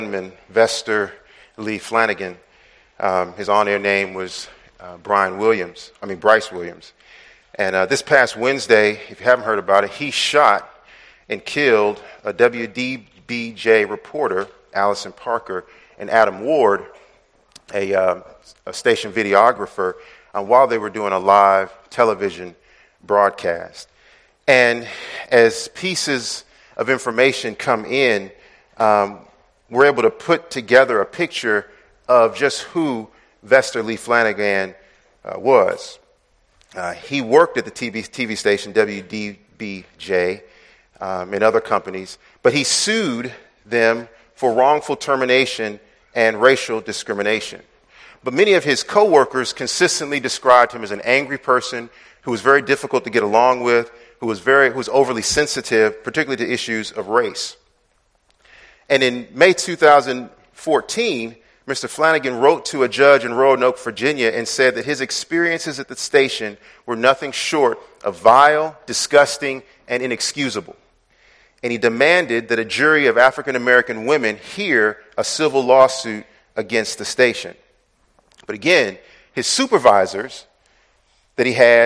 Vester Lee Flanagan. His on-air name was Bryce Williams. And this past Wednesday, if you haven't heard about it, he shot and killed a WDBJ reporter, Allison Parker, and Adam Ward, a station videographer, while they were doing a live television broadcast. And as pieces of information come in, we're able to put together a picture of just who Vester Lee Flanagan was. He worked at the TV station WDBJ and other companies, but he sued them for wrongful termination and racial discrimination. But many of his coworkers consistently described him as an angry person who was very difficult to get along with, who was overly sensitive, particularly to issues of race. And in May 2014, Mr. Flanagan wrote to a judge in Roanoke, Virginia, and said that his experiences at the station were nothing short of vile, disgusting, and inexcusable. And he demanded that a jury of African American women hear a civil lawsuit against the station. But again, his supervisors said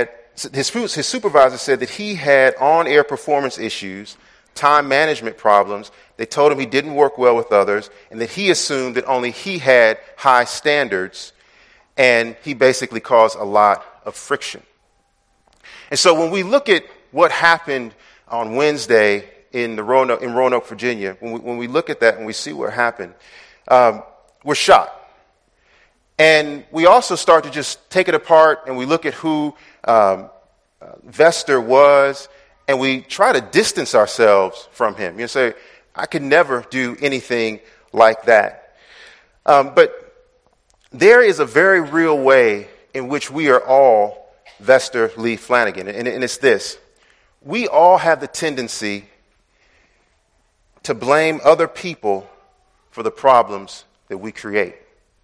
that he had on-air performance issues, time management problems. They told him he didn't work well with others, and that he assumed that only he had high standards, and he basically caused a lot of friction. And so when we look at what happened on Wednesday in Roanoke, Virginia, when we look at that and we see what happened, we're shocked. And we also start to just take it apart, and we look at who Vester was, and we try to distance ourselves from him. You say, I could never do anything like that. But there is a very real way in which we are all Vester Lee Flanagan, and it's this. We all have the tendency to blame other people for the problems that we create.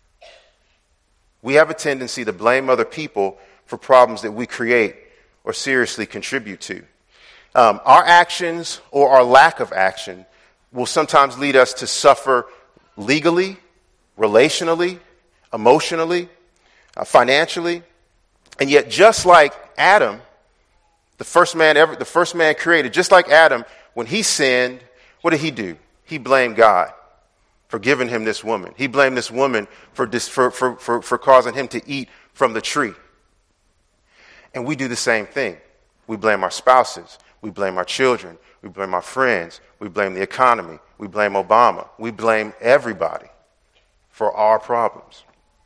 We have a tendency to blame other people for problems that we create or seriously contribute to. Our actions or our lack of action will sometimes lead us to suffer legally, relationally, emotionally, financially. And yet, just like Adam, the first man created, just like Adam, when he sinned, what did he do? He blamed God for giving him this woman. He blamed this woman for causing him to eat from the tree. And we do the same thing. We blame our spouses. We blame our children. We blame our friends. We blame the economy. We blame Obama. We blame everybody for our problems.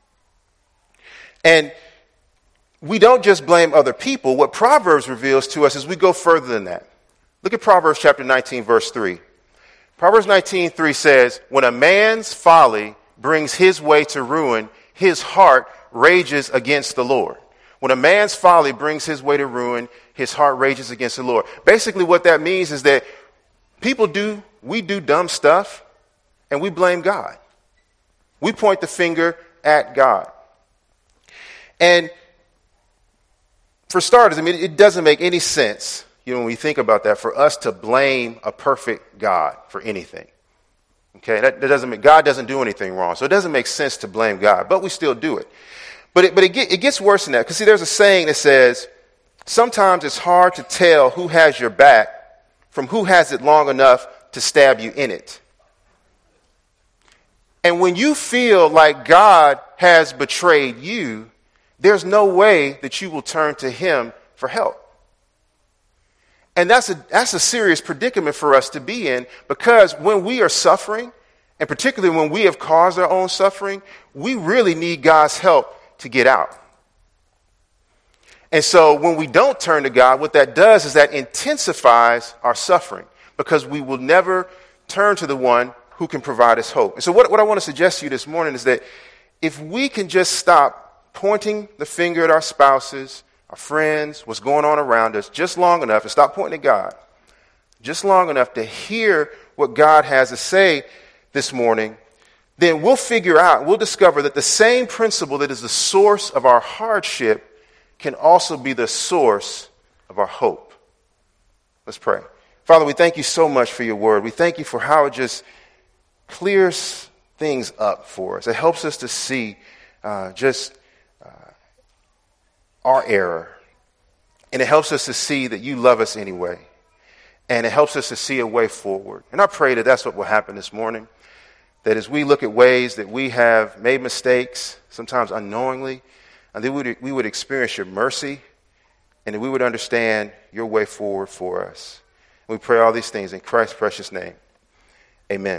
And we don't just blame other people. What Proverbs reveals to us is we go further than that. Look at Proverbs chapter 19, verse 3. Proverbs 19:3 says, when a man's folly brings his way to ruin, his heart rages against the Lord. When a man's folly brings his way to ruin, his heart rages against the Lord. Basically what that means is that we do dumb stuff and we blame God. We point the finger at God. And for starters, it doesn't make any sense, when we think about that, for us to blame a perfect God for anything. Okay, that doesn't mean God doesn't do anything wrong. So it doesn't make sense to blame God, but we still do it. But it gets worse than that. Because see, there's a saying that says, sometimes it's hard to tell who has your back from who has it long enough to stab you in it. And when you feel like God has betrayed you, there's no way that you will turn to him for help. And that's a serious predicament for us to be in, because when we are suffering, and particularly when we have caused our own suffering, we really need God's help to get out. And so when we don't turn to God, what that does is that intensifies our suffering, because we will never turn to the one who can provide us hope. And so what I want to suggest to you this morning is that if we can just stop pointing the finger at our spouses, our friends, what's going on around us, just long enough, and stop pointing at God, just long enough to hear what God has to say this morning, then we'll discover that the same principle that is the source of our hardship can also be the source of our hope. Let's pray. Father, we thank you so much for your word. We thank you for how it just clears things up for us. It helps us to see just our error. And it helps us to see that you love us anyway. And it helps us to see a way forward. And I pray that that's what will happen this morning. That as we look at ways that we have made mistakes, sometimes unknowingly, and that we would experience your mercy and that we would understand your way forward for us. We pray all these things in Christ's precious name. Amen.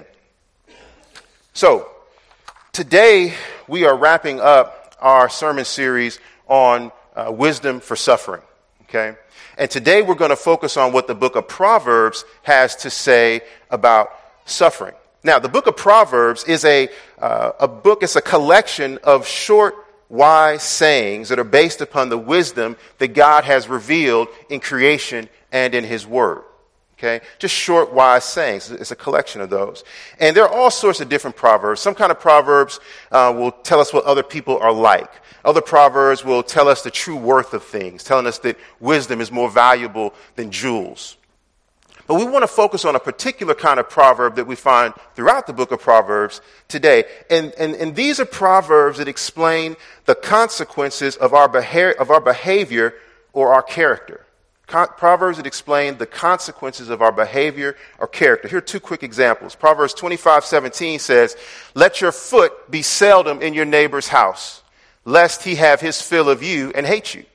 So, today we are wrapping up our sermon series on wisdom for suffering. Okay? And today we're going to focus on what the book of Proverbs has to say about suffering. Now, the book of Proverbs is a book, it's a collection of short, wise sayings that are based upon the wisdom that God has revealed in creation and in his word. Okay? Just short, wise sayings. It's a collection of those. And there are all sorts of different proverbs. Some kind of proverbs will tell us what other people are like. Other proverbs will tell us the true worth of things, telling us that wisdom is more valuable than jewels. But we want to focus on a particular kind of proverb that we find throughout the book of Proverbs today. And these are proverbs that explain the consequences of our behavior or our character. Proverbs that explain the consequences of our behavior or character. Here are two quick examples. Proverbs 25:17 says, "Let your foot be seldom in your neighbor's house, lest he have his fill of you and hate you."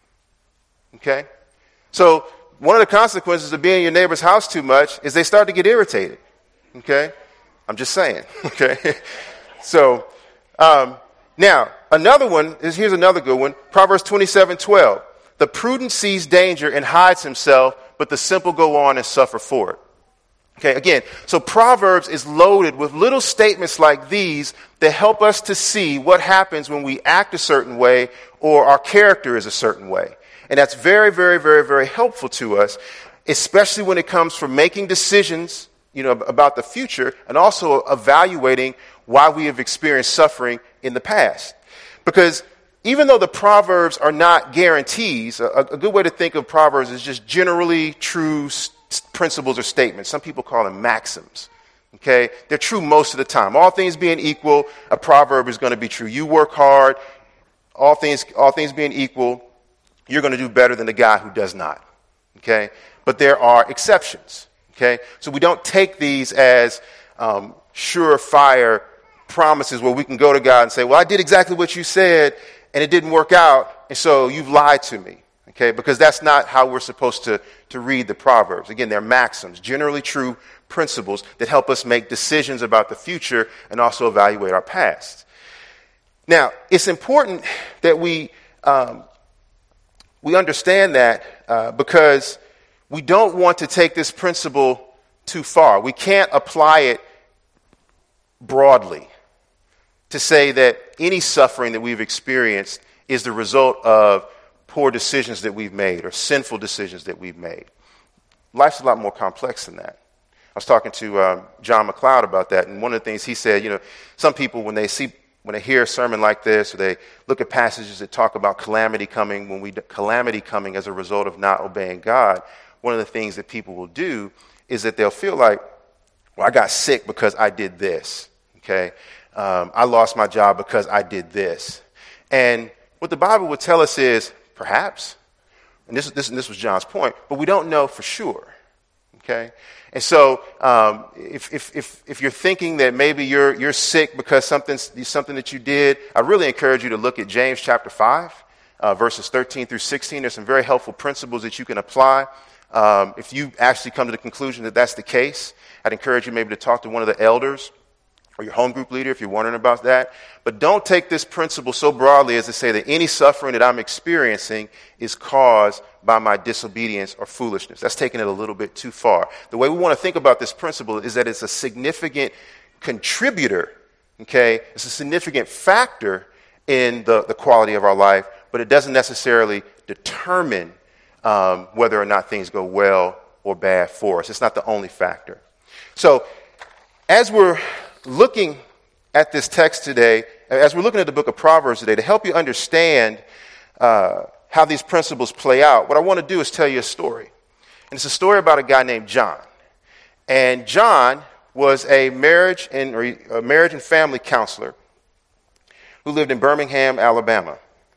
Okay? So, one of the consequences of being in your neighbor's house too much is they start to get irritated. Okay? I'm just saying. Okay? So, now, another one is, here's another good one. Proverbs 27:12. "The prudent sees danger and hides himself, but the simple go on and suffer for it." Okay, again, so Proverbs is loaded with little statements like these that help us to see what happens when we act a certain way or our character is a certain way. And that's very, very, very, very helpful to us, especially when it comes from making decisions, about the future and also evaluating why we have experienced suffering in the past. Because even though the Proverbs are not guarantees, a good way to think of Proverbs is just generally true principles or statements. Some people call them maxims. Okay? They're true most of the time. All things being equal, a proverb is going to be true. You work hard, all things being equal, you're going to do better than the guy who does not. Okay? But there are exceptions. Okay? So we don't take these as surefire promises where we can go to God and say, well, I did exactly what you said and it didn't work out, and so you've lied to me. Okay? Because that's not how we're supposed to read the Proverbs. Again, they're maxims, generally true principles that help us make decisions about the future and also evaluate our past. Now, it's important that we understand that because we don't want to take this principle too far. We can't apply it broadly to say that any suffering that we've experienced is the result of poor decisions that we've made or sinful decisions that we've made. Life's a lot more complex than that. I was talking to John McLeod about that, and one of the things he said, some people when they hear a sermon like this, or they look at passages that talk about calamity coming as a result of not obeying God, one of the things that people will do is that they'll feel like, well, I got sick because I did this. Okay, I lost my job because I did this. And what the Bible would tell us is, perhaps, and this was John's point, but we don't know for sure. Okay, and so if you're thinking that maybe you're sick because something that you did, I really encourage you to look at James chapter 5, verses 13 through 16. There's some very helpful principles that you can apply. If you actually come to the conclusion that that's the case, I'd encourage you maybe to talk to one of the elders or your home group leader if you're wondering about that. But don't take this principle so broadly as to say that any suffering that I'm experiencing is caused by my disobedience or foolishness. That's taking it a little bit too far. The way we want to think about this principle is that it's a significant contributor, okay? It's a significant factor in the quality of our life, but it doesn't necessarily determine whether or not things go well or bad for us. It's not the only factor. So as we're looking at this text today, as we're looking at the book of Proverbs today, to help you understand how these principles play out, what I want to do is tell you a story. And it's a story about a guy named John. And John was a marriage and family counselor who lived in Birmingham, Alabama.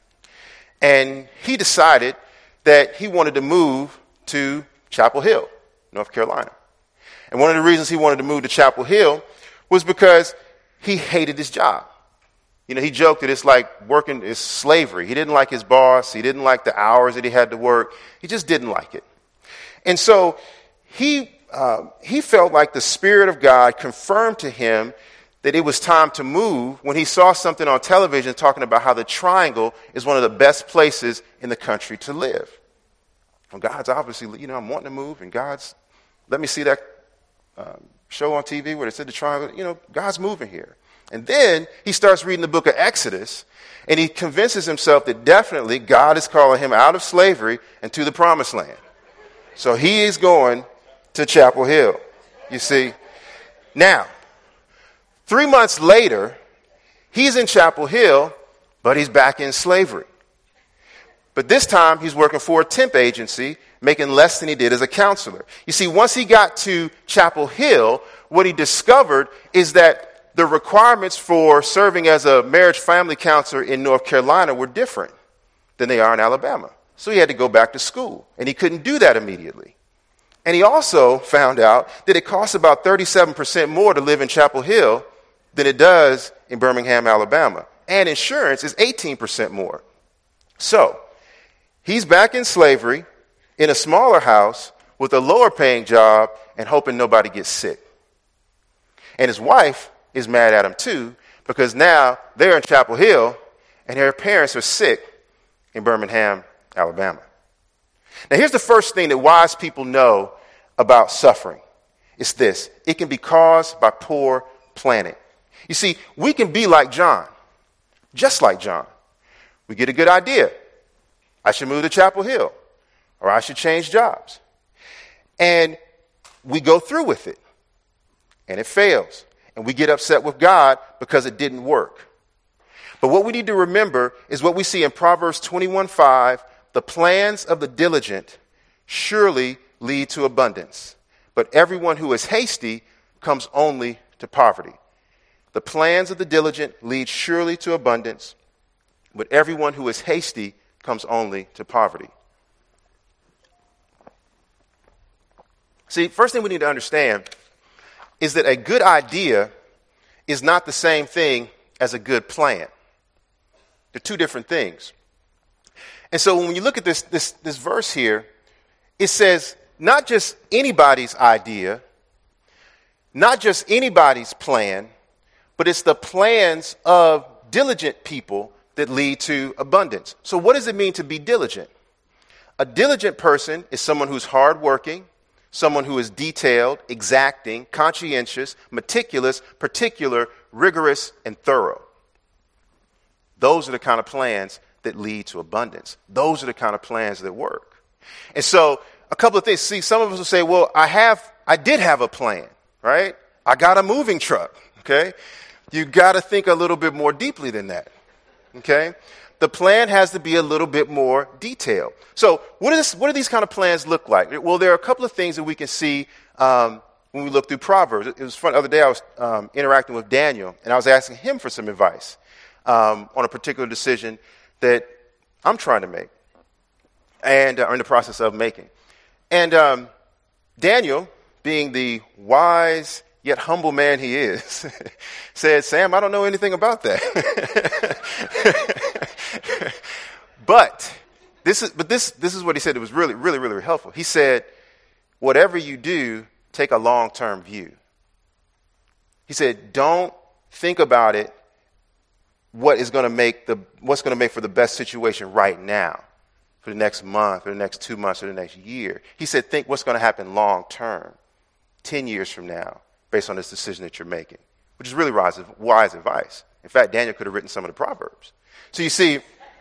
And he decided that he wanted to move to Chapel Hill, North Carolina. And one of the reasons he wanted to move to Chapel Hill was because he hated his job. You know, he joked that it's like working is slavery. He didn't like his boss. He didn't like the hours that he had to work. He just didn't like it. And so he felt like the Spirit of God confirmed to him that it was time to move when he saw something on television talking about how the Triangle is one of the best places in the country to live. Well, God's obviously, I'm wanting to move, and let me see that show on TV where they said the Triangle, God's moving here. And then he starts reading the book of Exodus, and he convinces himself that definitely God is calling him out of slavery and to the promised land. So he is going to Chapel Hill, you see. Now, 3 months later, he's in Chapel Hill, but he's back in slavery. But this time, he's working for a temp agency, making less than he did as a counselor. You see, once he got to Chapel Hill, what he discovered is that the requirements for serving as a marriage family counselor in North Carolina were different than they are in Alabama. So he had to go back to school, and he couldn't do that immediately. And he also found out that it costs about 37% more to live in Chapel Hill than it does in Birmingham, Alabama. And insurance is 18% more. So he's back in slavery in a smaller house with a lower paying job and hoping nobody gets sick. And his wife is mad at him too, because now they're in Chapel Hill and their parents are sick in Birmingham, Alabama. Now here's the first thing that wise people know about suffering. It's this: it can be caused by poor planning. You see, we can be like John, just like John. We get a good idea. I should move to Chapel Hill, or I should change jobs. And we go through with it, and it fails. And we get upset with God because it didn't work. But what we need to remember is what we see in Proverbs 21:5, the plans of the diligent surely lead to abundance, but everyone who is hasty comes only to poverty. The plans of the diligent lead surely to abundance, but everyone who is hasty comes only to poverty. See, first thing we need to understand is that a good idea is not the same thing as a good plan. They're two different things. And so when you look at this verse here, it says not just anybody's idea, not just anybody's plan, but it's the plans of diligent people that lead to abundance. So what does it mean to be diligent? A diligent person is someone who's hardworking, someone who is detailed, exacting, conscientious, meticulous, particular, rigorous, and thorough. Those are the kind of plans that lead to abundance. Those are the kind of plans that work. And so a couple of things. See, some of us will say, well, I did have a plan, right? I got a moving truck, okay? You got to think a little bit more deeply than that, okay? The plan has to be a little bit more detailed. So what do these kind of plans look like? Well, there are a couple of things that we can see when we look through Proverbs. It was fun. The other day I was interacting with Daniel, and I was asking him for some advice on a particular decision that I'm trying to make and are in the process of making. And Daniel, being the wise yet humble man he is, said, Sam, I don't know anything about that. But this is what he said. It was really, really, really helpful. He said, whatever you do, take a long-term view. He said, don't think about it, what's going to make for the best situation right now, for the next month, or the next 2 months, or the next year. He said, think what's going to happen long-term, 10 years from now, based on this decision that you're making, which is really wise advice. In fact, Daniel could have written some of the Proverbs. So you see,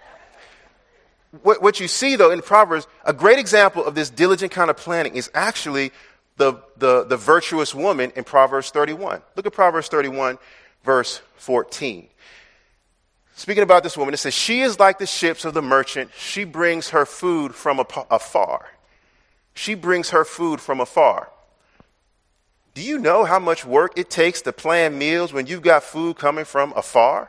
what you see, though, in the Proverbs, a great example of this diligent kind of planning is actually the virtuous woman in Proverbs 31. Look at Proverbs 31, verse 14. Speaking about this woman, it says, she is like the ships of the merchant. She brings her food from afar. She brings her food from afar. Do you know how much work it takes to plan meals when you've got food coming from afar?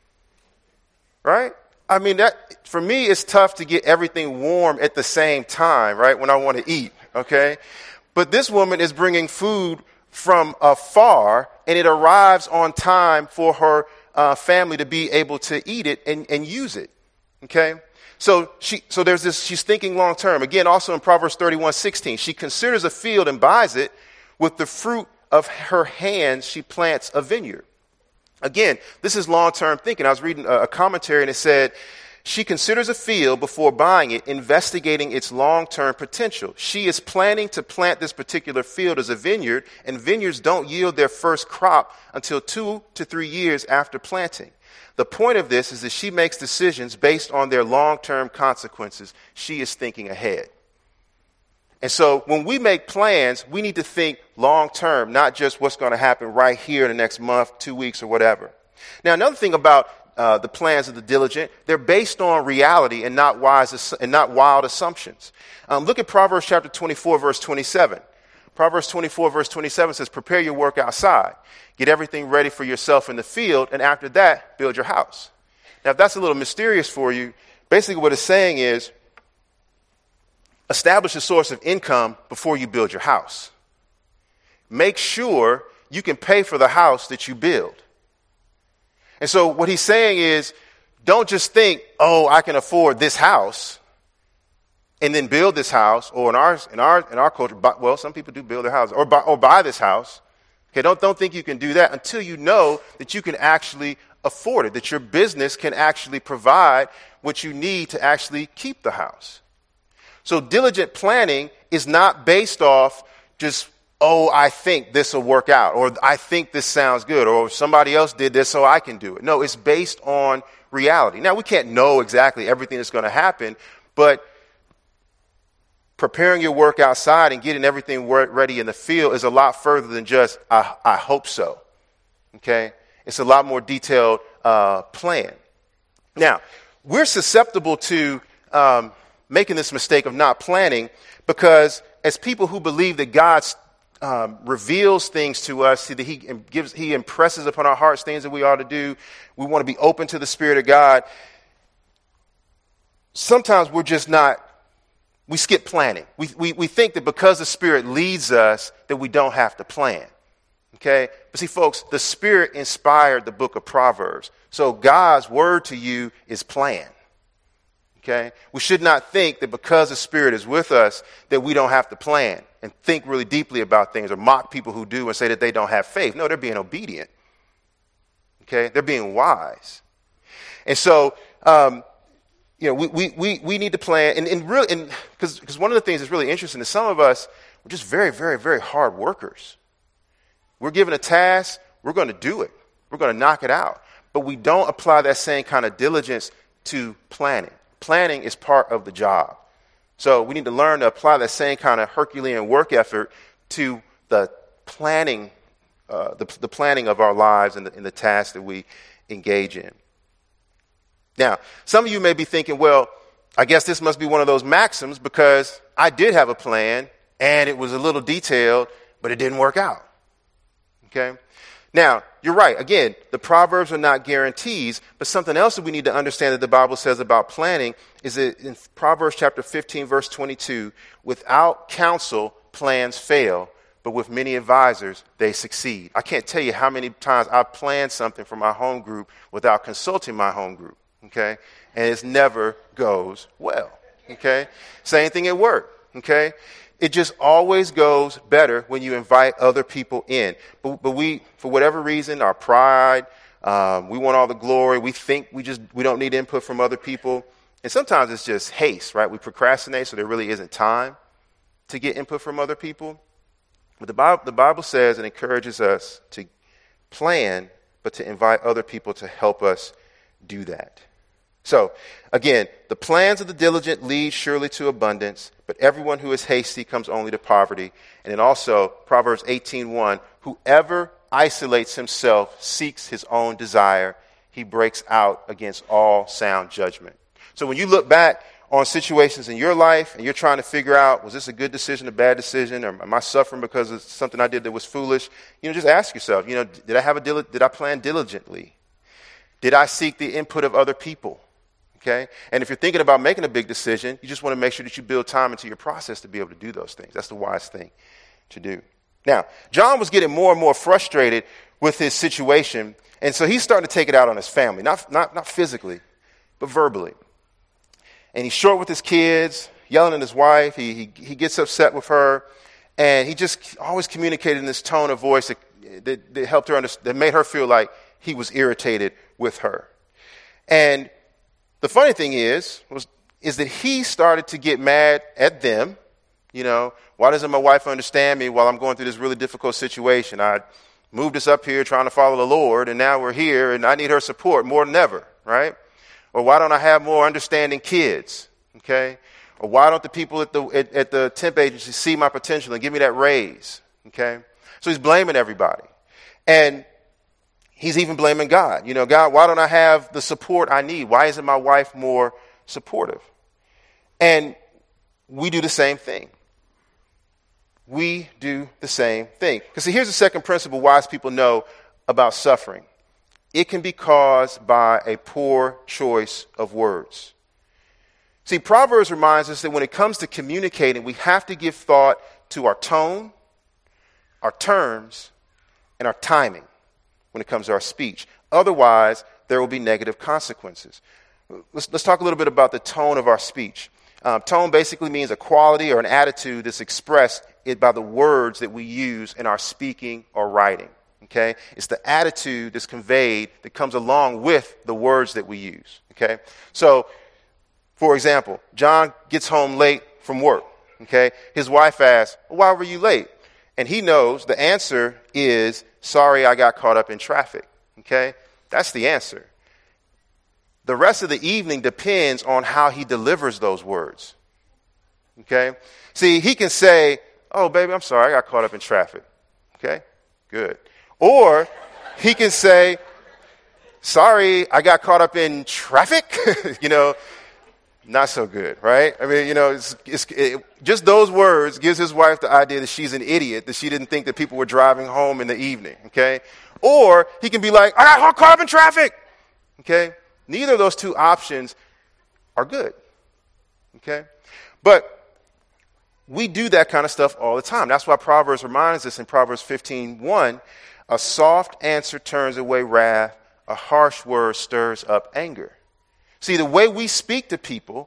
Right? I mean, that for me, it's tough to get everything warm at the same time, right, when I want to eat, okay? But this woman is bringing food from afar, and it arrives on time for her family to be able to eat it and use it, okay? So there's this, she's thinking long term. Again, also in Proverbs 31:16, she considers a field and buys it. With the fruit of her hands, she plants a vineyard. Again, this is long-term thinking. I was reading a commentary and it said, she considers a field before buying it, investigating its long-term potential. She is planning to plant this particular field as a vineyard, and vineyards don't yield their first crop until 2 to 3 years after planting. The point of this is that she makes decisions based on their long-term consequences. She is thinking ahead. And so when we make plans, we need to think long-term, not just what's going to happen right here in the next month, 2 weeks, or whatever. Now, another thing about the plans of the diligent, they're based on reality and not wild assumptions. Look at Proverbs chapter 24, verse 27. Proverbs 24, verse 27 says, prepare your work outside. Get everything ready for yourself in the field, and after that, build your house. Now, if that's a little mysterious for you, basically what it's saying is, establish a source of income before you build your house. Make sure you can pay for the house that you build. And so what he's saying is, don't just think, oh, I can afford this house and then build this house, or in our culture, well, some people do build their house or buy this house. Okay, don't think you can do that until you know that you can actually afford it, that your business can actually provide what you need to actually keep the house. So diligent planning is not based off just, oh, I think this will work out, or I think this sounds good, or somebody else did this so I can do it. No, it's based on reality. Now, we can't know exactly everything that's going to happen, but preparing your work outside and getting everything ready in the field is a lot further than just, I hope so. Okay? It's a lot more detailed plan. Now, we're susceptible to making this mistake of not planning, because as people who believe that God reveals things to us, that he impresses upon our hearts things that we ought to do, we want to be open to the Spirit of God. Sometimes we skip planning. We think that because the Spirit leads us that we don't have to plan. Okay? But see, folks, the Spirit inspired the book of Proverbs. So God's word to you is plan. Okay? We should not think that because the Spirit is with us that we don't have to plan and think really deeply about things, or mock people who do and say that they don't have faith. No, they're being obedient. Okay? They're being wise. And so, we need to plan. And because one of the things that's really interesting is some of us, we're just very, very, very hard workers. We're given a task, we're going to do it. We're going to knock it out. But we don't apply that same kind of diligence to planning. Planning is part of the job. So we need to learn to apply that same kind of Herculean work effort to the planning, the planning of our lives and the tasks that we engage in. Now, some of you may be thinking, well, I guess this must be one of those maxims because I did have a plan and it was a little detailed, but it didn't work out. Okay? Now, you're right. Again, the Proverbs are not guarantees, but something else that we need to understand that the Bible says about planning is that in Proverbs chapter 15, verse 22, without counsel, plans fail, but with many advisors, they succeed. I can't tell you how many times I've planned something for my home group without consulting my home group, okay? And it never goes well, okay? Same thing at work, okay? It just always goes better when you invite other people in. But we, for whatever reason, our pride, we want all the glory. We think we don't need input from other people. And sometimes it's just haste, right? We procrastinate, so there really isn't time to get input from other people. But the Bible says and encourages us to plan, but to invite other people to help us do that. So, again, the plans of the diligent lead surely to abundance, but everyone who is hasty comes only to poverty. And then also, Proverbs 18:1, whoever isolates himself seeks his own desire. He breaks out against all sound judgment. So when you look back on situations in your life and you're trying to figure out, was this a good decision, a bad decision, or am I suffering because of something I did that was foolish? Just ask yourself, did I plan diligently? Did I seek the input of other people? Okay? And if you're thinking about making a big decision, you just want to make sure that you build time into your process to be able to do those things. That's the wise thing to do. Now, John was getting more and more frustrated with his situation, and so he's starting to take it out on his family, not physically, but verbally. And he's short with his kids, yelling at his wife. He gets upset with her, and he just always communicated in this tone of voice that helped her that made her feel like he was irritated with her. And the funny thing is that he started to get mad at them. Why doesn't my wife understand me while I'm going through this really difficult situation? I moved us up here trying to follow the Lord, and now we're here, and I need her support more than ever, right? Or why don't I have more understanding kids, okay? Or why don't the people at the temp agency see my potential and give me that raise, okay? So he's blaming everybody. And he's even blaming God. God, why don't I have the support I need? Why isn't my wife more supportive? And we do the same thing. We do the same thing. Because see, here's the second principle wise people know about suffering. It can be caused by a poor choice of words. See, Proverbs reminds us that when it comes to communicating, we have to give thought to our tone, our terms, and our timing when it comes to our speech. Otherwise, there will be negative consequences. Let's talk a little bit about the tone of our speech. Tone basically means a quality or an attitude that's expressed by the words that we use in our speaking or writing. Okay? It's the attitude that's conveyed that comes along with the words that we use. Okay? So, for example, John gets home late from work. Okay? His wife asks, "Why were you late?" And he knows the answer is, "Sorry, I got caught up in traffic." Okay? That's the answer. The rest of the evening depends on how he delivers those words. Okay? See, he can say, "Oh, baby, I'm sorry, I got caught up in traffic." Okay? Good. Or he can say, "Sorry, I got caught up in traffic." Not so good, right? I mean, just those words gives his wife the idea that she's an idiot, that she didn't think that people were driving home in the evening, okay? Or he can be like, "I got caught up in traffic," okay? Neither of those two options are good, okay? But we do that kind of stuff all the time. That's why Proverbs reminds us in Proverbs 15:1, "A soft answer turns away wrath, a harsh word stirs up anger." See, the way we speak to people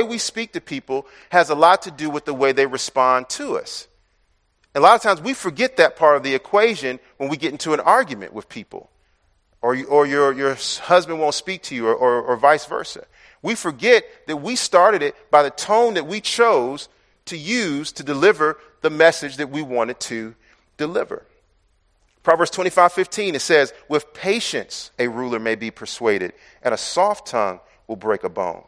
has a lot to do with the way they respond to us. And a lot of times we forget that part of the equation when we get into an argument with people, or your husband won't speak to you, or vice versa. We forget that we started it by the tone that we chose to use to deliver the message that we wanted to deliver. Proverbs 25:15, it says, "With patience a ruler may be persuaded, and a soft tongue will break a bone."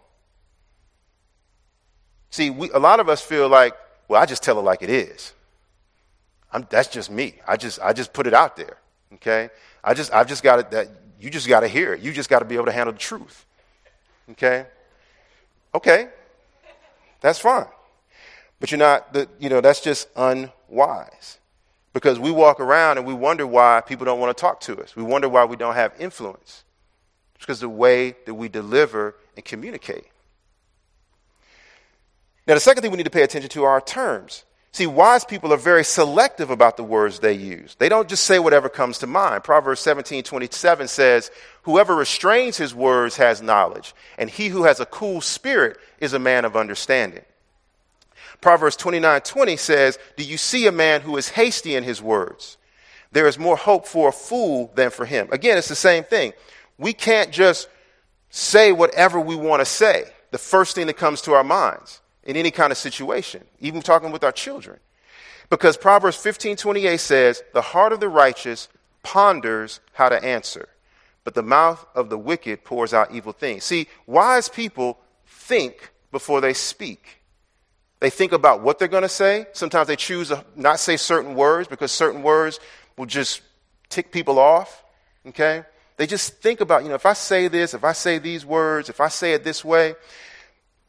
See, a lot of us feel like, well, I just tell it like it is. That's just me. I just put it out there. Okay? I've just got it. You just got to hear it. You just got to be able to handle the truth. Okay? Okay. That's fine. But that's just unwise. Because we walk around and we wonder why people don't want to talk to us. We wonder why we don't have influence. It's because of the way that we deliver and communicate. Now, the second thing we need to pay attention to are our terms. See, wise people are very selective about the words they use. They don't just say whatever comes to mind. Proverbs 17:27 says, "Whoever restrains his words has knowledge, and he who has a cool spirit is a man of understanding." Proverbs 29:20 says, "Do you see a man who is hasty in his words? There is more hope for a fool than for him." Again, it's the same thing. We can't just say whatever we want to say, the first thing that comes to our minds in any kind of situation, even talking with our children. Because Proverbs 15:28 says, "The heart of the righteous ponders how to answer, but the mouth of the wicked pours out evil things." See, wise people think before they speak. They think about what they're going to say. Sometimes they choose to not say certain words because certain words will just tick people off, okay? They just think about, if I say this, if I say these words, if I say it this way.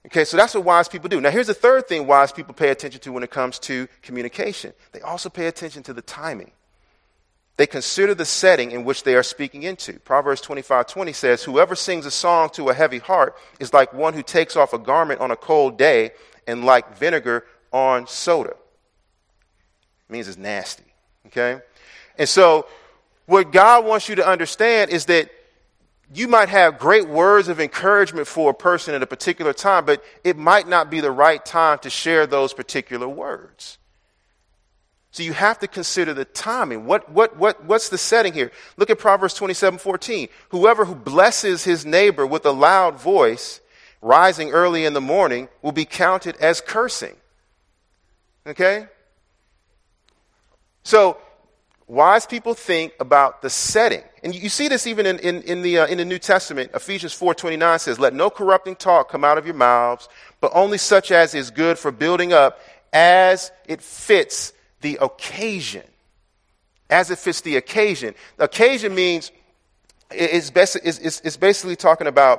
Okay, so that's what wise people do. Now, here's the third thing wise people pay attention to when it comes to communication. They also pay attention to the timing. They consider the setting in which they are speaking into. Proverbs 25:20 says, whoever sings a song to a heavy heart is like one who takes off a garment on a cold day and like vinegar on soda. It means it's nasty, okay? And so what God wants you to understand is that you might have great words of encouragement for a person at a particular time, but it might not be the right time to share those particular words. So you have to consider the timing. What's the setting here? Look at Proverbs 27:14. Whoever who blesses his neighbor with a loud voice, rising early in the morning, will be counted as cursing. Okay? So wise people think about the setting. And you see this even in the New Testament. Ephesians 4:29 says, let no corrupting talk come out of your mouths, but only such as is good for building up as it fits the occasion. As it fits the occasion. The occasion means it's basically talking about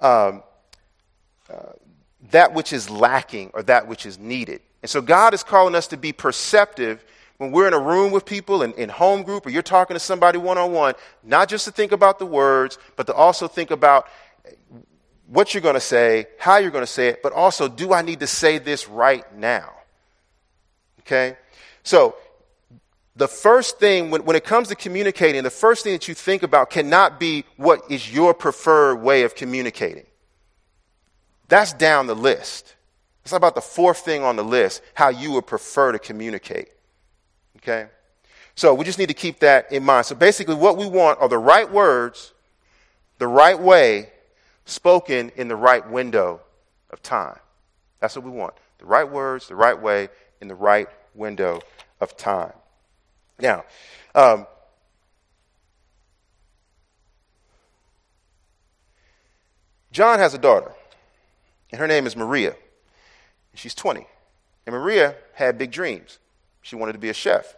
that which is lacking or that which is needed. And so God is calling us to be perceptive when we're in a room with people in home group or you're talking to somebody one-on-one, not just to think about the words, but to also think about what you're going to say, how you're going to say it, but also, do I need to say this right now? Okay? So the first thing, when it comes to communicating, the first thing that you think about cannot be what is your preferred way of communicating. That's down the list. It's about the fourth thing on the list, how you would prefer to communicate. Okay? So we just need to keep that in mind. So basically what we want are the right words, the right way, spoken in the right window of time. That's what we want. The right words, the right way, in the right window of time. Now, John has a daughter, and her name is Maria. She's 20. And Maria had big dreams. She wanted to be a chef.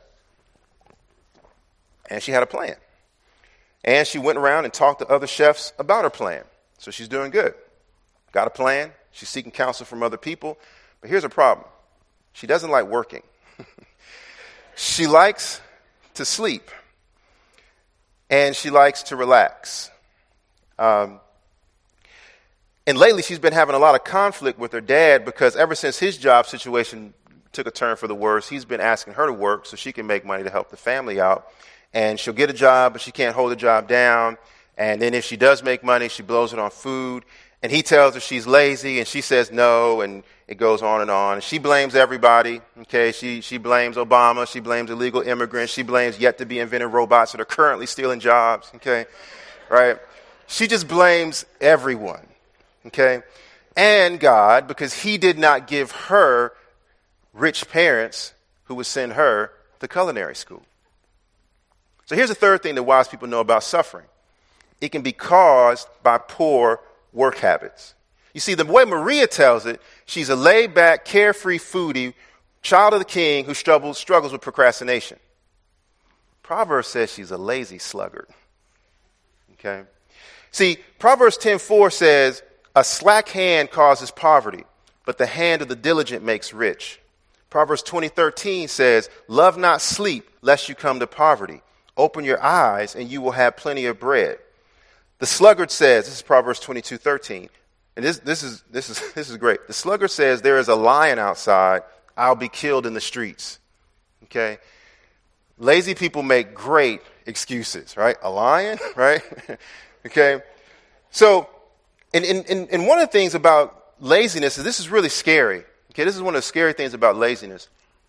And she had a plan. And she went around and talked to other chefs about her plan. So she's doing good. Got a plan. She's seeking counsel from other people. But here's a problem. She doesn't like working. She likes to sleep. And she likes to relax. And lately she's been having a lot of conflict with her dad because ever since his job situation took a turn for the worse, he's been asking her to work so she can make money to help the family out. And she'll get a job, but she can't hold the job down. And then if she does make money, she blows it on food. And he tells her she's lazy, and she says no, and it goes on. And she blames everybody, okay? She blames Obama. She blames illegal immigrants. She blames yet-to-be-invented robots that are currently stealing jobs, okay? Right? She just blames everyone, okay? And God, because he did not give her rich parents who would send her to culinary school. So here's the third thing that wise people know about suffering. It can be caused by poor work habits. You see, the way Maria tells it, she's a laid-back, carefree foodie, child of the king who struggles with procrastination. Proverbs says she's a lazy sluggard. Okay? See, Proverbs 10:4 says, a slack hand causes poverty, but the hand of the diligent makes rich. Proverbs 20:13 says, love not sleep, lest you come to poverty. Open your eyes, and you will have plenty of bread. The sluggard says, this is Proverbs 22:13, and this is great. The sluggard says, there is a lion outside, I'll be killed in the streets. Okay? Lazy people make great excuses, right? A lion, right? Okay? So, and one of the things about laziness is this is really scary. Okay, this is one of the scary things about laziness.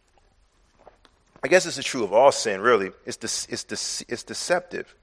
I guess this is true of all sin, really. It's deceptive.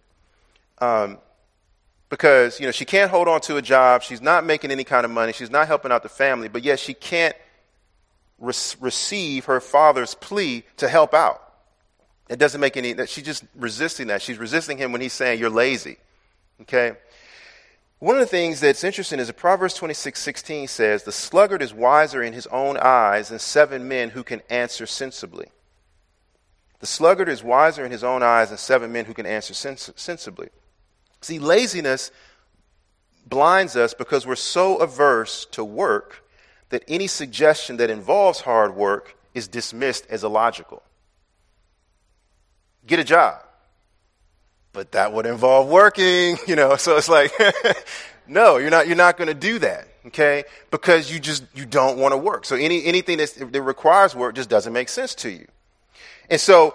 Because, she can't hold on to a job. She's not making any kind of money. She's not helping out the family. But yet she can't receive her father's plea to help out. It doesn't make any, she's just resisting that. She's resisting him when he's saying, you're lazy. Okay? One of the things that's interesting is that Proverbs 26:16 says, the sluggard is wiser in his own eyes than 7 men who can answer sensibly. The sluggard is wiser in his own eyes than 7 men who can answer sensibly. See, laziness blinds us because we're so averse to work that any suggestion that involves hard work is dismissed as illogical. Get a job. But that would involve working, so it's like, no, you're not going to do that, okay? Because you don't want to work. So anything that requires work just doesn't make sense to you. And so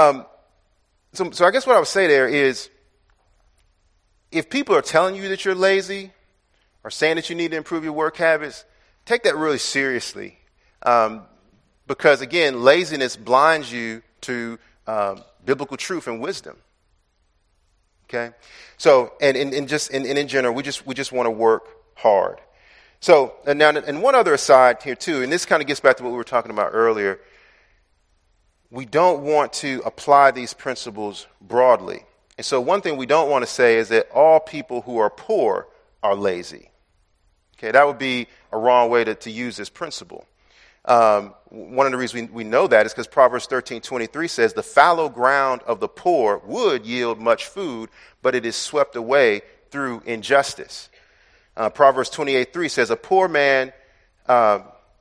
I guess what I would say there is, if people are telling you that you're lazy or saying that you need to improve your work habits, take that really seriously. Because again, laziness blinds you to biblical truth and wisdom. Okay, so and in general, we just want to work hard. So and one other aside here too, and this kind of gets back to what we were talking about earlier. We don't want to apply these principles broadly, and so one thing we don't want to say is that all people who are poor are lazy. Okay, that would be a wrong way to use this principle. One of the reasons we know that is because Proverbs 13:23 says, the fallow ground of the poor would yield much food, but it is swept away through injustice. Proverbs 28:3 says, a poor man, I'm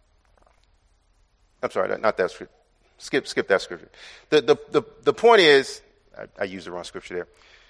sorry, not that scripture. Skip that scripture. The point is, I used the wrong scripture there.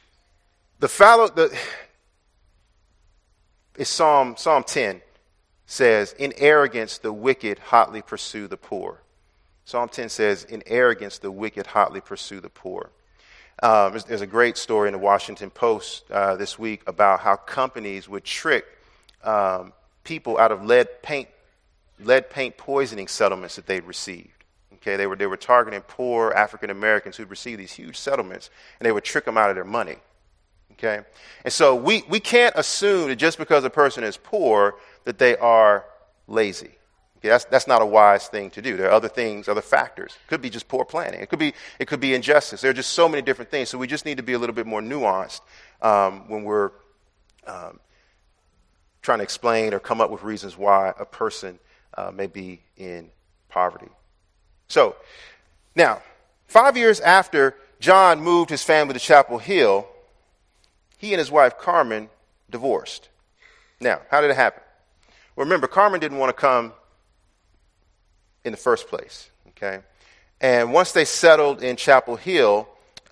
It's Psalm 10. Says, in arrogance, the wicked hotly pursue the poor. Psalm 10 says, in arrogance, the wicked hotly pursue the poor. There's a great story in the Washington Post this week about how companies would trick people out of lead paint poisoning settlements that they'd received. Okay, they were targeting poor African Americans who'd received these huge settlements, and they would trick them out of their money. Okay, and so we can't assume that just because a person is poor that they are lazy. Okay, that's not a wise thing to do. There are other things, other factors. It could be just poor planning. It could be injustice. There are just so many different things. So we just need to be a little bit more nuanced when we're trying to explain or come up with reasons why a person may be in poverty. So now, 5 years after John moved his family to Chapel Hill, he and his wife Carmen divorced. Now, how did it happen? Well, remember, Carmen didn't want to come in the first place, okay? And once they settled in Chapel Hill,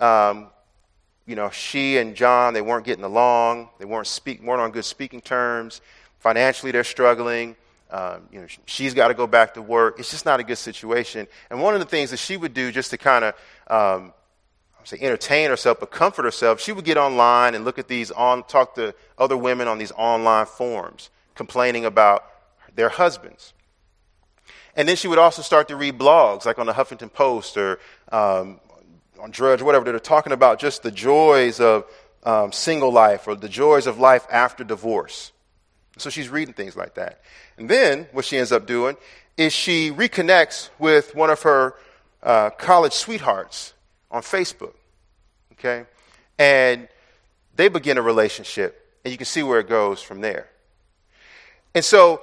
she and John, they weren't getting along. They weren't on good speaking terms. Financially, they're struggling. She's got to go back to work. It's just not a good situation. And one of the things that she would do just to kind of entertain herself, but comfort herself, she would get online and look at talk to other women on these online forums, complaining about their husbands. And then she would also start to read blogs, like on the Huffington Post or on Drudge, or whatever, that are talking about just the joys of single life or the joys of life after divorce. So she's reading things like that. And then what she ends up doing is she reconnects with one of her college sweethearts on Facebook, okay? And they begin a relationship, and you can see where it goes from there. And so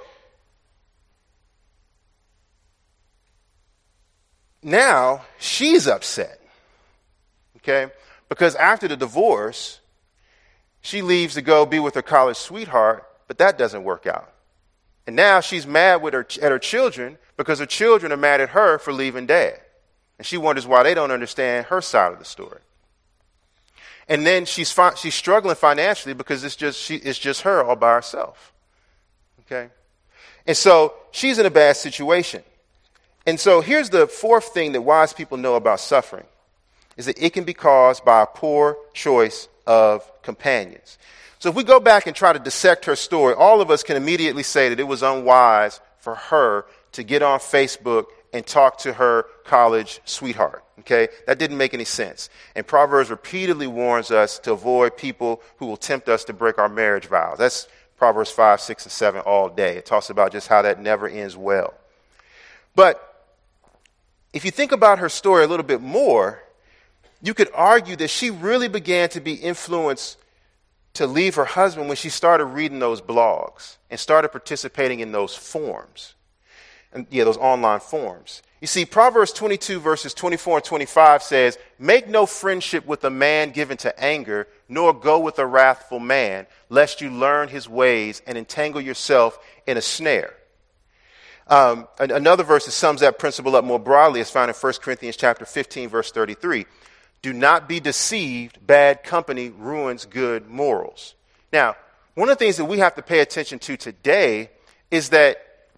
now she's upset, okay? Because after the divorce, she leaves to go be with her college sweetheart, but that doesn't work out. And now she's mad at her children because her children are mad at her for leaving dad. And she wonders why they don't understand her side of the story. And then she's struggling financially because it's just her all by herself. Okay? And so she's in a bad situation. And so here's the fourth thing that wise people know about suffering, is that it can be caused by a poor choice of companions. So if we go back and try to dissect her story, all of us can immediately say that it was unwise for her to get on Facebook and talk to her college sweetheart. Okay, that didn't make any sense. And Proverbs repeatedly warns us to avoid people who will tempt us to break our marriage vows. That's Proverbs 5, 6, and 7 all day. It talks about just how that never ends well. But if you think about her story a little bit more, you could argue that she really began to be influenced to leave her husband when she started reading those blogs and started participating in those forums. And those online forums. You see, Proverbs 22 verses 24 and 25 says, "Make no friendship with a man given to anger, nor go with a wrathful man, lest you learn his ways and entangle yourself in a snare." Another verse that sums that principle up more broadly is found in 1 Corinthians chapter 15, verse 33. Do not be deceived. Bad company ruins good morals. Now, one of the things that we have to pay attention to today is that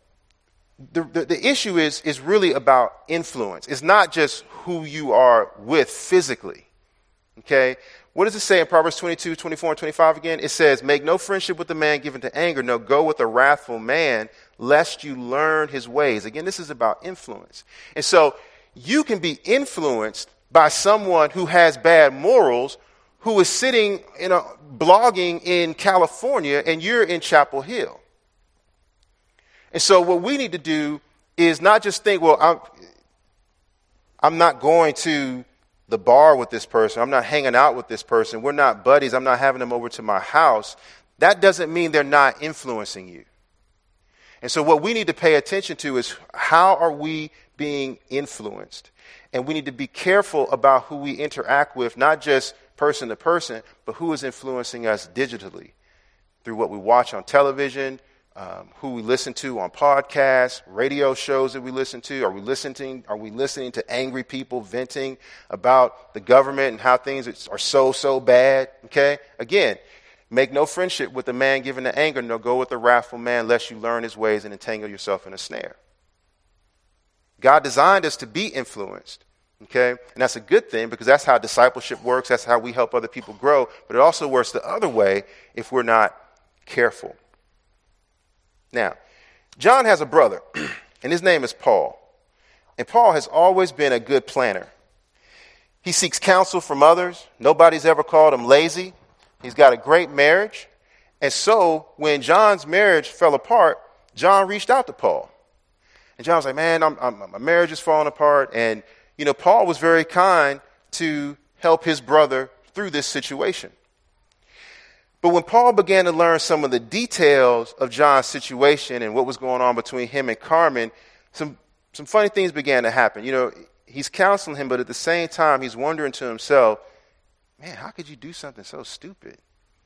the issue is really about influence. It's not just who you are with physically. Okay? What does it say in Proverbs 22, 24, and 25 again? It says, make no friendship with a man given to anger, no, go with a wrathful man, lest you learn his ways. Again, this is about influence. And so you can be influenced by someone who has bad morals, who is sitting blogging in California, and you're in Chapel Hill. And so what we need to do is not just think, well, I'm not going to the bar with this person. I'm not hanging out with this person. We're not buddies. I'm not having them over to my house. That doesn't mean they're not influencing you. And so what we need to pay attention to is, how are we being influenced? And we need to be careful about who we interact with, not just person to person, but who is influencing us digitally through what we watch on television, who we listen to on podcasts, radio shows that we listen to. Are we listening to angry people venting about the government and how things are so bad? Okay? Again, make no friendship with a man given to anger, nor go with a wrathful man, lest you learn his ways and entangle yourself in a snare. God designed us to be influenced. Okay? And that's a good thing, because that's how discipleship works. That's how we help other people grow. But it also works the other way if we're not careful. Now, John has a brother, and his name is Paul. And Paul has always been a good planner. He seeks counsel from others. Nobody's ever called him lazy. He's got a great marriage. And so when John's marriage fell apart, John reached out to Paul. And John was like, man, my marriage is falling apart. And, Paul was very kind to help his brother through this situation. But when Paul began to learn some of the details of John's situation and what was going on between him and Carmen, some funny things began to happen. He's counseling him, but at the same time, he's wondering to himself, man, how could you do something so stupid?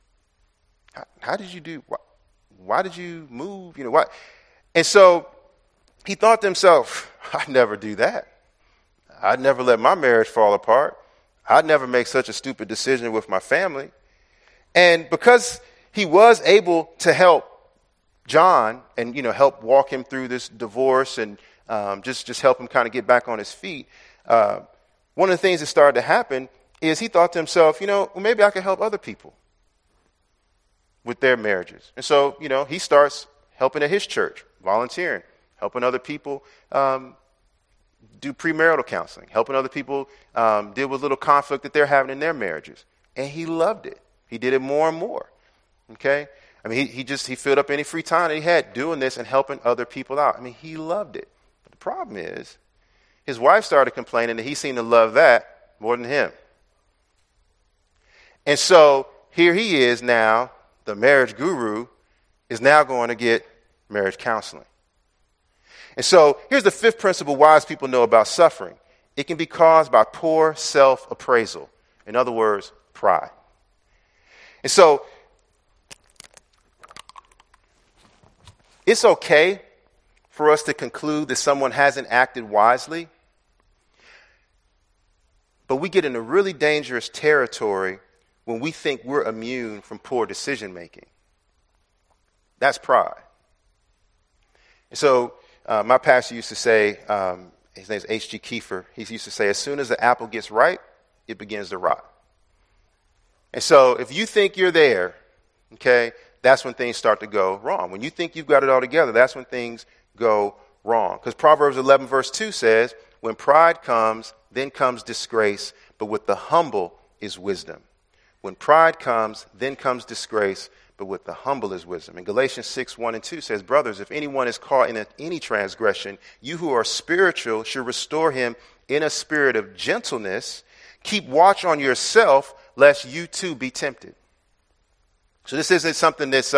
How did you do? Why did you move? Why? And so he thought to himself, I'd never do that. I'd never let my marriage fall apart. I'd never make such a stupid decision with my family. And because he was able to help John and, help walk him through this divorce and just help him kind of get back on his feet, one of the things that started to happen is he thought to himself, maybe I could help other people with their marriages. And so, he starts helping at his church, volunteering, helping other people do premarital counseling, helping other people deal with little conflict that they're having in their marriages. And he loved it. He did it more and more. Okay? I mean, he filled up any free time that he had doing this and helping other people out. I mean, he loved it. But the problem is, his wife started complaining that he seemed to love that more than him. And so here he is now, the marriage guru, is now going to get marriage counseling. And so here's the fifth principle wise people know about suffering. It can be caused by poor self-appraisal. In other words, pride. And so it's okay for us to conclude that someone hasn't acted wisely, but we get into really dangerous territory when we think we're immune from poor decision making. That's pride. And so my pastor used to say, his name is H.G. Kiefer, he used to say, as soon as the apple gets ripe, it begins to rot. And so if you think you're there, okay, that's when things start to go wrong. When you think you've got it all together, that's when things go wrong. Because Proverbs 11 verse 2 says, when pride comes, then comes disgrace, but with the humble is wisdom. When pride comes, then comes disgrace, but with the humble is wisdom. And Galatians 6, 1 and 2 says, brothers, if anyone is caught in any transgression, you who are spiritual should restore him in a spirit of gentleness. Keep watch on yourself, lest you too be tempted. So this isn't something that's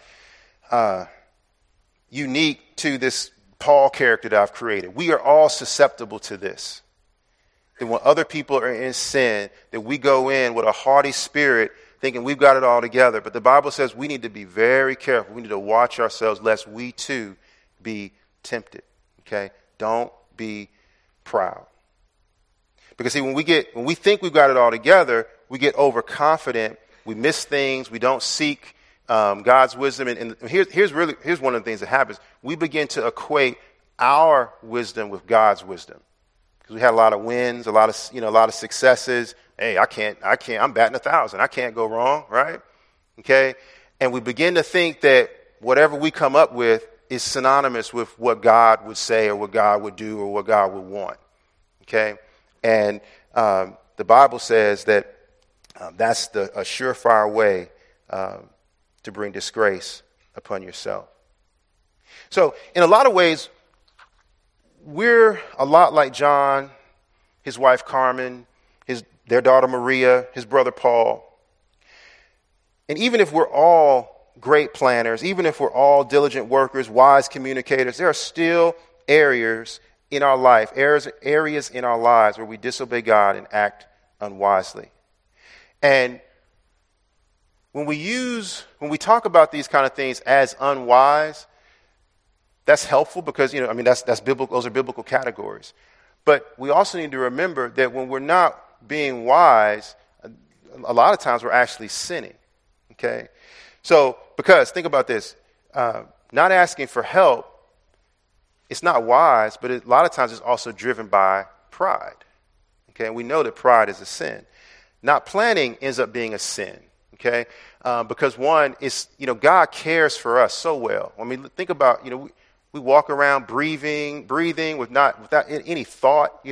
unique to this Paul character that I've created. We are all susceptible to this. That when other people are in sin, that we go in with a haughty spirit, thinking we've got it all together. But the Bible says we need to be very careful. We need to watch ourselves, lest we too be tempted. Okay? Don't be proud. Because see, when we think we've got it all together, we get overconfident, we miss things, we don't seek God's wisdom. And here's one of the things that happens. We begin to equate our wisdom with God's wisdom. Because we had a lot of wins, a lot of successes. Hey, I can't, I'm batting 1,000. I can't go wrong, right? Okay? And we begin to think that whatever we come up with is synonymous with what God would say or what God would do or what God would want. Okay? And the Bible says that that's a surefire way to bring disgrace upon yourself. So in a lot of ways, we're a lot like John, his wife Carmen, their daughter Maria, his brother Paul. And even if we're all great planners, even if we're all diligent workers, wise communicators, there are still areas in our life, areas in our lives where we disobey God and act unwisely. And when we talk about these kind of things as unwise, that's helpful because, that's biblical, those are biblical categories. But we also need to remember that when we're not being wise, a lot of times we're actually sinning. Okay? So, because think about this, not asking for help, it's not wise, but a lot of times it's also driven by pride. Okay? And we know that pride is a sin. Not planning ends up being a sin. Okay? Because one is, God cares for us so well. I mean, think about, we walk around breathing without any thought,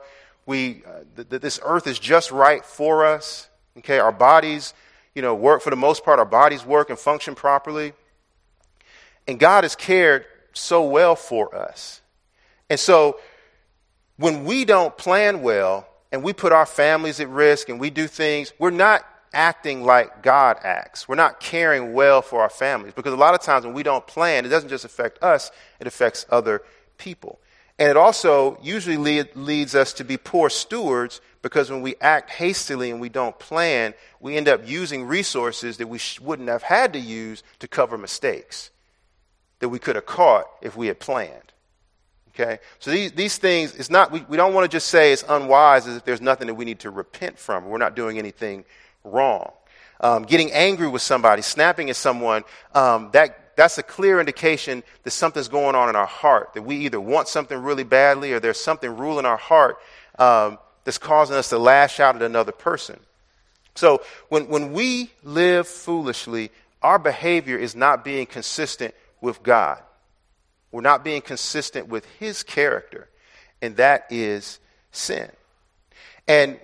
this earth is just right for us. Okay? Our bodies, work for the most part, our bodies work and function properly. And God has cared so well for us. And so when we don't plan well and we put our families at risk and we do things, we're not acting like God acts. We're not caring well for our families, because a lot of times when we don't plan, it doesn't just affect us, it affects other people. And it also usually leads us to be poor stewards, because when we act hastily and we don't plan, we end up using resources that we wouldn't have had to use to cover mistakes that we could have caught if we had planned. Okay? So these things, it's not, we don't want to just say it's unwise as if there's nothing that we need to repent from. We're not doing anything wrong. Getting angry with somebody, snapping at someone, that's a clear indication that something's going on in our heart, that we either want something really badly or there's something ruling our heart that's causing us to lash out at another person. So when we live foolishly, our behavior is not being consistent with God. We're not being consistent with his character, and that is sin. And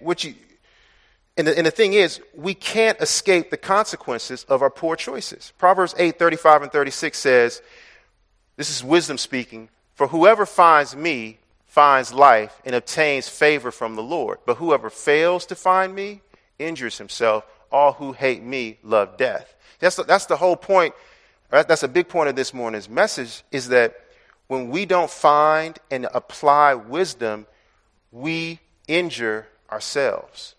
the thing is, we can't escape the consequences of our poor choices. Proverbs 8:35 and 36 says, this is wisdom speaking, "For whoever finds me finds life and obtains favor from the Lord. But whoever fails to find me injures himself. All who hate me love death." That's the whole point. Right? That's a big point of this morning's message, is that when we don't find and apply wisdom, we injure ourselves.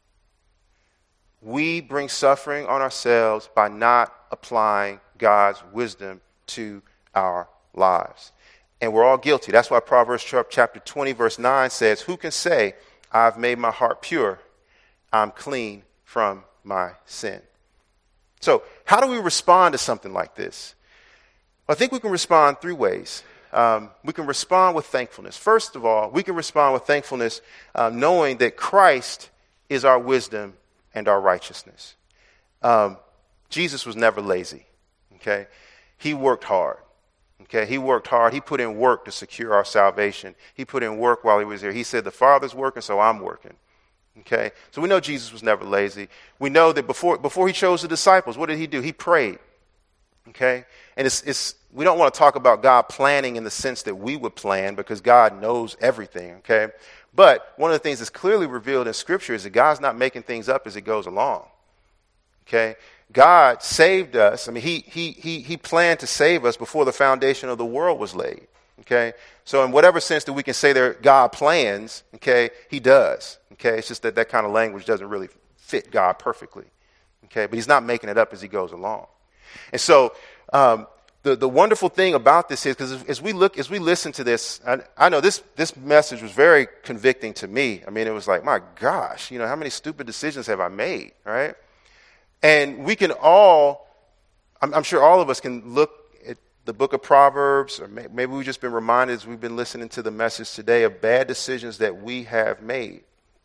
We bring suffering on ourselves by not applying God's wisdom to our lives. And we're all guilty. That's why Proverbs chapter 20, verse 9 says, "Who can say, I've made my heart pure? I'm clean from my sin." So how do we respond to something like this? Well, I think we can respond three ways. We can respond with thankfulness. First of all, we can respond with thankfulness knowing that Christ is our wisdom and our righteousness. Jesus was never lazy. Okay? He worked hard. Okay? He worked hard. He put in work to secure our salvation. He put in work while he was here. He said, the Father's working, so I'm working. Okay? So we know Jesus was never lazy. We know that before he chose the disciples, what did he do? He prayed. Okay? And we don't want to talk about God planning in the sense that we would plan, because God knows everything. Okay? But one of the things that's clearly revealed in Scripture is that God's not making things up as it goes along. Okay? God saved us. I mean, he planned to save us before the foundation of the world was laid. Okay? So in whatever sense that we can say that God plans, okay, he does. Okay? It's just that kind of language doesn't really fit God perfectly. Okay? But he's not making it up as he goes along. And so The wonderful thing about this is, because as we listen to this, I know this message was very convicting to me. I mean, it was like, my gosh, how many stupid decisions have I made, right? And we can all, I'm sure all of us can look at the book of Proverbs, or maybe we've just been reminded as we've been listening to the message today of bad decisions that we have made.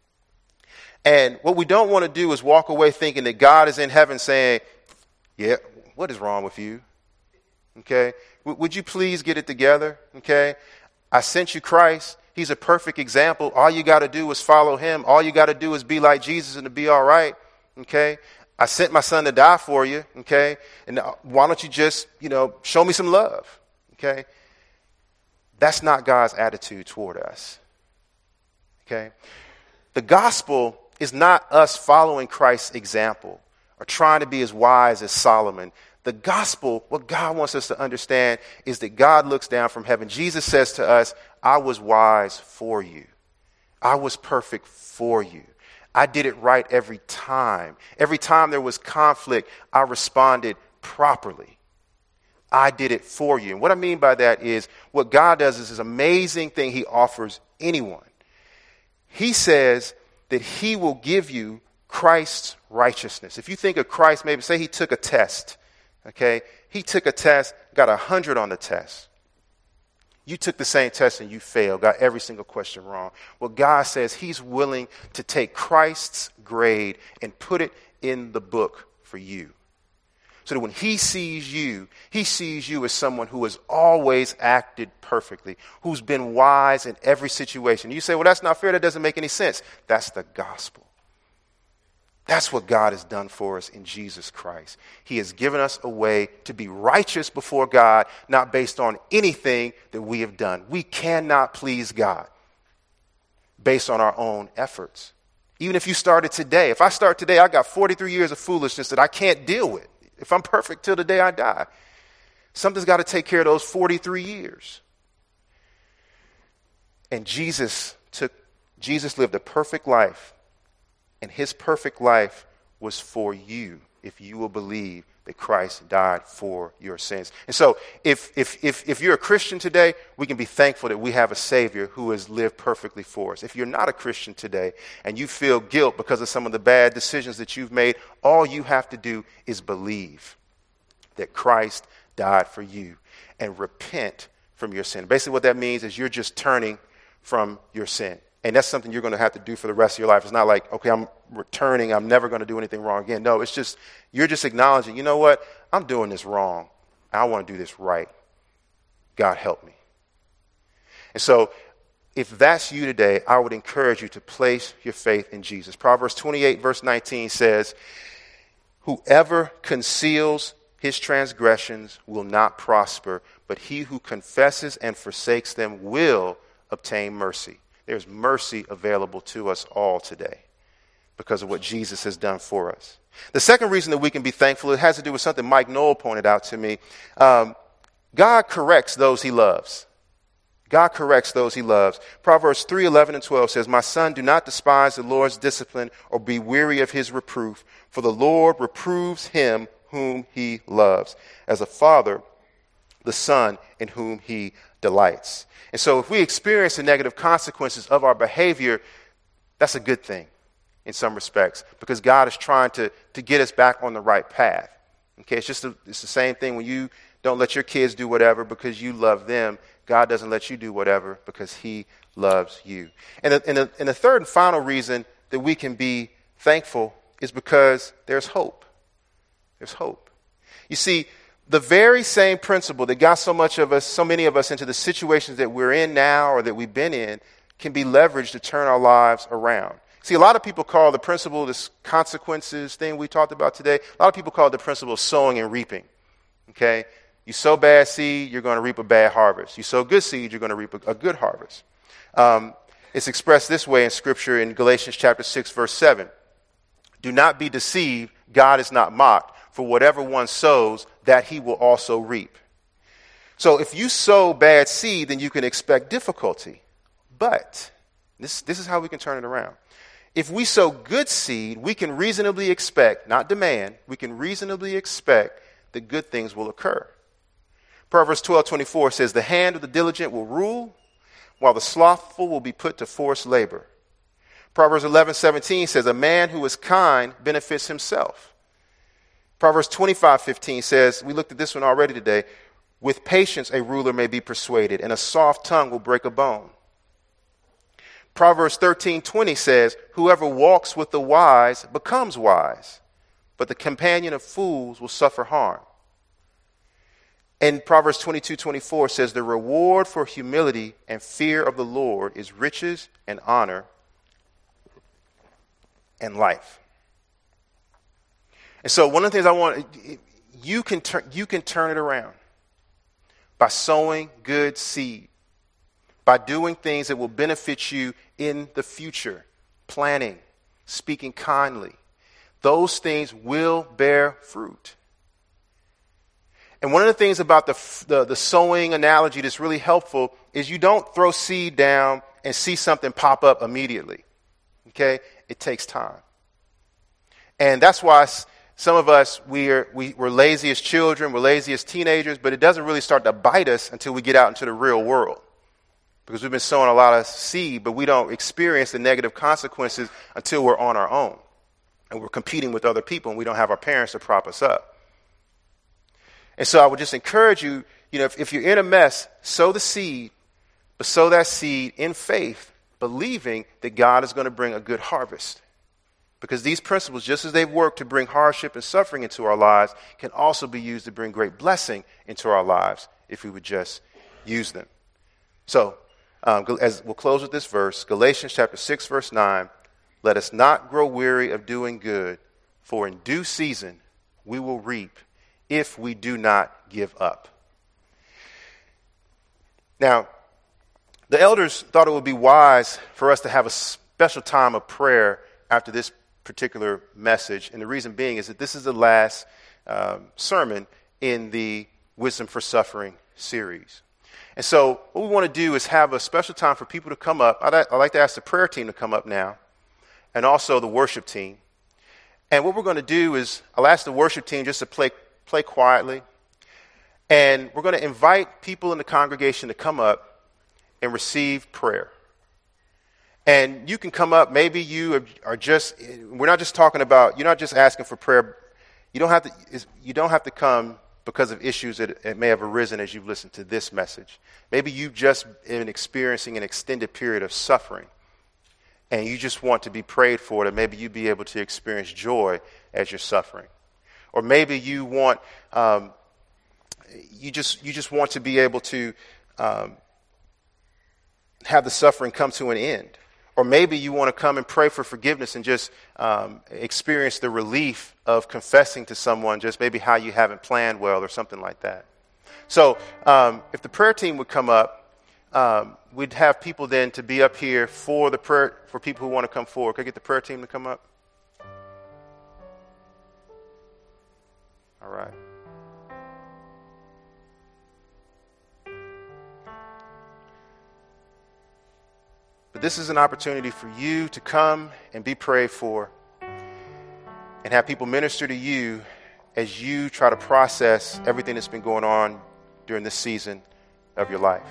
And what we don't want to do is walk away thinking that God is in heaven saying, yeah, what is wrong with you? Okay, would you please get it together? Okay, I sent you Christ. He's a perfect example. All you got to do is follow him. All you got to do is be like Jesus and to be all right. Okay, I sent my son to die for you. Okay, and why don't you just, show me some love? Okay, that's not God's attitude toward us. Okay, the gospel is not us following Christ's example or trying to be as wise as Solomon. The gospel, what God wants us to understand, is that God looks down from heaven. Jesus says to us, I was wise for you. I was perfect for you. I did it right every time. Every time there was conflict, I responded properly. I did it for you. And what I mean by that is what God does is this amazing thing he offers anyone. He says that he will give you Christ's righteousness. If you think of Christ, maybe say he took a test. Okay, he took a test, got 100 on the test. You took the same test and you failed, got every single question wrong. Well, God says he's willing to take Christ's grade and put it in the book for you. So that when he sees you as someone who has always acted perfectly, who's been wise in every situation. You say, well, that's not fair. That doesn't make any sense. That's the gospel. That's what God has done for us in Jesus Christ. He has given us a way to be righteous before God, not based on anything that we have done. We cannot please God based on our own efforts. Even if you started today, if I start today, I got 43 years of foolishness that I can't deal with. If I'm perfect till the day I die, something's got to take care of those 43 years. And Jesus lived a perfect life. And his perfect life was for you if you will believe that Christ died for your sins. And so if you're a Christian today, we can be thankful that we have a Savior who has lived perfectly for us. If you're not a Christian today and you feel guilt because of some of the bad decisions that you've made, all you have to do is believe that Christ died for you and repent from your sin. Basically what that means is you're just turning from your sin. And that's something you're going to have to do for the rest of your life. It's not like, okay, I'm returning. I'm never going to do anything wrong again. No, it's just, you're just acknowledging, you know what? I'm doing this wrong. I want to do this right. God help me. And so if that's you today, I would encourage you to place your faith in Jesus. Proverbs 28 verse 19 says, whoever conceals his transgressions will not prosper, but he who confesses and forsakes them will obtain mercy. There's mercy available to us all today because of what Jesus has done for us. The second reason that we can be thankful, it has to do with something Mike Knoll pointed out to me. God corrects those he loves. God corrects those he loves. Proverbs 3:11 and 12 says, my son, do not despise the Lord's discipline or be weary of his reproof, for the Lord reproves him whom he loves, as a father the son in whom he delights. And so if we experience the negative consequences of our behavior, that's a good thing in some respects, because God is trying to get us back on the right path. Okay, it's the same thing when you don't let your kids do whatever because you love them. God doesn't let you do whatever because he loves you. And the third and final reason that we can be thankful is because there's hope. There's hope. You see, the very same principle that got so many of us into the situations that we're in now or that we've been in can be leveraged to turn our lives around. See, a lot of people call the principle, this consequences thing we talked about today, a lot of people call it the principle of sowing and reaping. Okay? You sow bad seed, you're going to reap a bad harvest. You sow good seed, you're going to reap a good harvest. It's expressed this way in Scripture in Galatians chapter 6, verse 7. Do not be deceived, God is not mocked. For whatever one sows, that he will also reap. So if you sow bad seed, then you can expect difficulty. But this is how we can turn it around. If we sow good seed, we can reasonably expect, not demand, we can reasonably expect that good things will occur. Proverbs 12:24 says, the hand of the diligent will rule, while the slothful will be put to forced labor. Proverbs 11:17 says, a man who is kind benefits himself. Proverbs 25:15 says, we looked at this one already today, with patience a ruler may be persuaded, and a soft tongue will break a bone. Proverbs 13:20 says, whoever walks with the wise becomes wise, but the companion of fools will suffer harm. And Proverbs 22:24 says, the reward for humility and fear of the Lord is riches and honor and life. And so one of the things you can turn it around by sowing good seed, by doing things that will benefit you in the future, planning, speaking kindly. Those things will bear fruit. And one of the things about the sowing analogy that's really helpful is you don't throw seed down and see something pop up immediately. Okay? It takes time. And that's why some of us, we're lazy as children, we're lazy as teenagers, but it doesn't really start to bite us until we get out into the real world. Because we've been sowing a lot of seed, but we don't experience the negative consequences until we're on our own. And we're competing with other people, and we don't have our parents to prop us up. And so I would just encourage you, if you're in a mess, sow the seed, but sow that seed in faith, believing that God is going to bring a good harvest. Because these principles, just as they've worked to bring hardship and suffering into our lives, can also be used to bring great blessing into our lives if we would just use them. So, as we'll close with this verse, Galatians chapter 6, verse 9, let us not grow weary of doing good, for in due season we will reap if we do not give up. Now, the elders thought it would be wise for us to have a special time of prayer after this particular message. And the reason being is that this is the last sermon in the Wisdom for Suffering series. And so what we want to do is have a special time for people to come up. I'd like to ask the prayer team to come up now, and also the worship team. And what we're going to do is I'll ask the worship team just to play quietly. And we're going to invite people in the congregation to come up and receive prayer. And you can come up, maybe you are just, we're not just talking about, you're not just asking for prayer. You don't have to come because of issues that may have arisen as you've listened to this message. Maybe you've just been experiencing an extended period of suffering, and you just want to be prayed for, that maybe you be able to experience joy as you're suffering. Or maybe you want, you just want to be able to have the suffering come to an end. Or maybe you want to come and pray for forgiveness and just experience the relief of confessing to someone just maybe how you haven't planned well or something like that. So if the prayer team would come up, we'd have people then to be up here for the prayer, for people who want to come forward. Could I get the prayer team to come up? All right. But this is an opportunity for you to come and be prayed for and have people minister to you as you try to process everything that's been going on during this season of your life.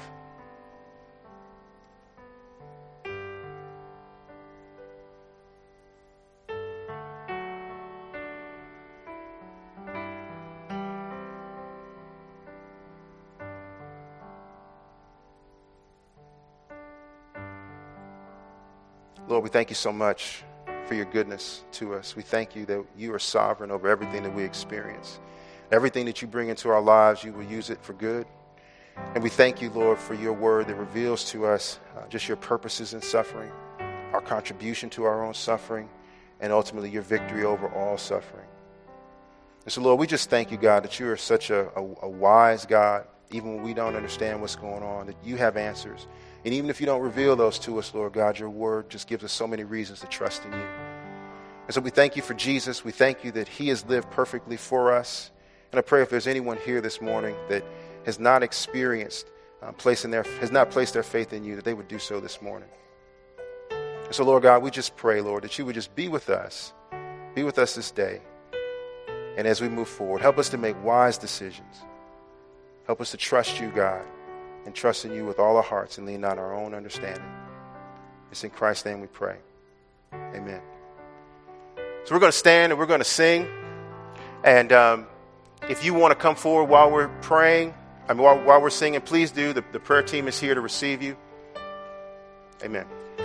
Lord, we thank you so much for your goodness to us. We thank you that you are sovereign over everything that we experience. Everything that you bring into our lives, you will use it for good. And we thank you, Lord, for your word that reveals to us just your purposes in suffering, our contribution to our own suffering, and ultimately your victory over all suffering. And so, Lord, we just thank you, God, that you are such a wise God, even when we don't understand what's going on, that you have answers. And even if you don't reveal those to us, Lord God, your word just gives us so many reasons to trust in you. And so we thank you for Jesus. We thank you that he has lived perfectly for us. And I pray if there's anyone here this morning that has not experienced, has not placed their faith in you, that they would do so this morning. And so, Lord God, we just pray, Lord, that you would just be with us this day. And as we move forward, help us to make wise decisions. Help us to trust you, God, and trust in you with all our hearts and lean not on our own understanding. It's in Christ's name we pray. Amen. So we're going to stand and we're going to sing. And if you want to come forward while we're praying, while we're singing, please do. The prayer team is here to receive you. Amen.